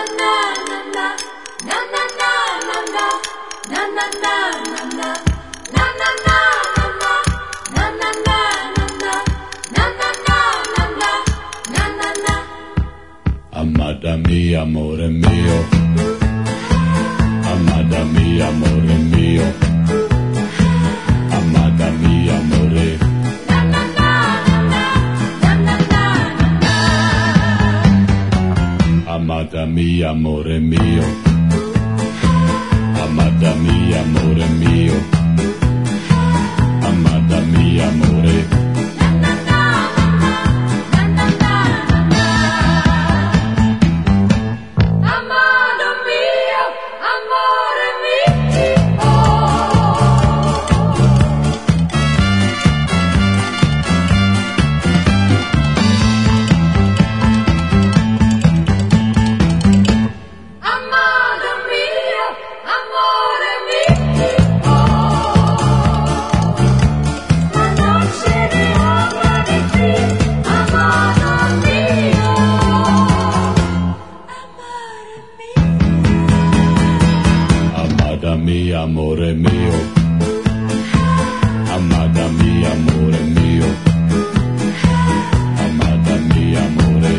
Amada mia, amore mio. Amada mia, amore mio. Amada mia, amore. Amada mia, amore mio. Amada mia, amore mio. Amada mia, amore. Amada mia, amore mio. Amada mia, amore mio. Amada mia, amore.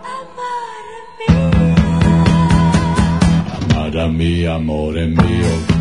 Amada mia, amore mio.